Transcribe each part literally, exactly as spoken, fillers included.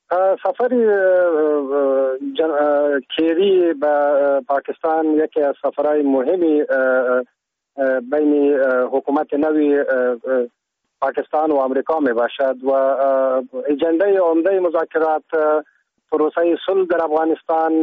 سفر کیری به پاکستان یکی از سفرهای مهمی بین حکومت نوی پاکستان و آمریکا می باشد و اجنده عمده مذاکرات پروسه صلح در افغانستان،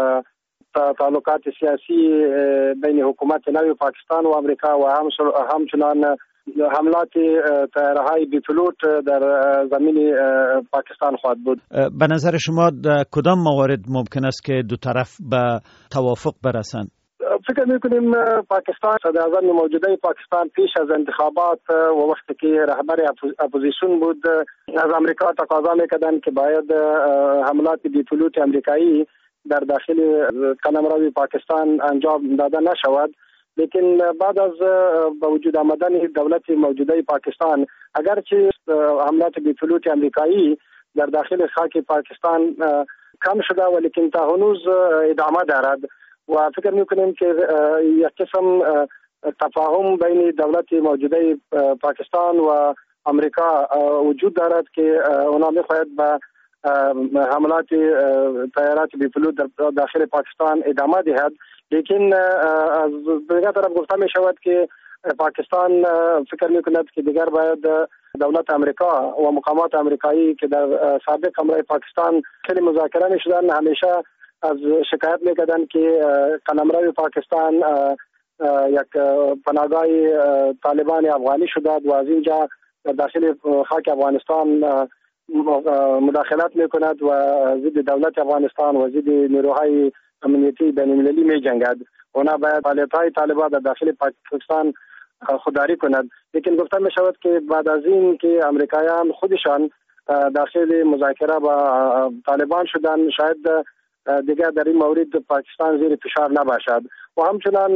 تعلقات سیاسی بین حکومت نوی پاکستان و آمریکا و همچنان حملات طیاره‌های بی پیلوت در زمین پاکستان خواهد بود. به نظر شما در کدام موارد ممکن است که دو طرف به توافق برسند؟ فکر می‌کنیم پاکستان صدراعظم موجوده پاکستان پیش از انتخابات و وقتی که رهبر اپوزیسیون بود از آمریکا تقاضا می‌کردند که باید حملات بی پیلوت آمریکایی در داخل قلمرو پاکستان انجام داده نشود. لیکن بعد از با وجود آمدن دولت موجوده پاکستان، اگرچه حملات بی پیلوت آمریکایی در داخل خاک پاکستان کم شده ولیکن تا هنوز ادامه دارد و فکر میکنیم که یک قسم تفاهم بین دولت موجوده پاکستان و آمریکا وجود دارد که اونا میخواهد با حملات طیارات بی پیلوت در داخل پاکستان ادامه دهد. لیکن از دیگر طرف گفته می شود که پاکستان فکر می کند که دیگر باید دولت آمریکا و مقامات آمریکایی که در سابق قمرای پاکستان خیلی مذاکره می شدن، همیشه از شکایت می کردن که قلمرو پاکستان یک پناهگاه طالبان افغانی شده و از اینجا در داخل خاک افغانستان مداخلت می کند و ضد دولت افغانستان و ضد نیروهای امنیتی بین المللی می جنگد. اونا باید فعالیت‌های طالبان در داخل پاکستان خودداری کند. لیکن گفته می شود که بعد از این که امریکایان خودشان داخل مذاکره با طالبان شدن، شاید دیگر در این مورد پاکستان زیر فشار نباشد و همچنان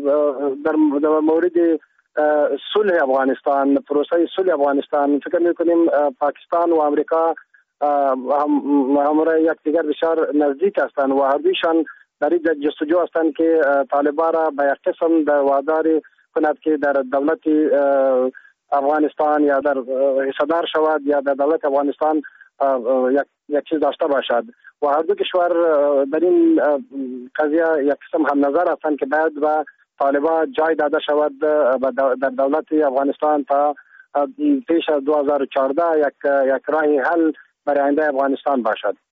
در مورد صلح افغانستان، پروسه صلح افغانستان فکر می‌کنیم پاکستان و آمریکا همراه یکدیگر بسیار نزدیک هستند و هر دویشان در این جستجو هستند که طالبان را به یک قسم در وادار کند که در دولت افغانستان یا در حصه‌دار شود یا در دولت افغانستان یک یک چیز داشته باشد و هر دو کشور در این قضیه یک قسم هم نظر هستند که باید به طالبان جای داده شود در دولت افغانستان تا پیش از دو هزار و چهارده یک یک راه حل برای آینده افغانستان باشد.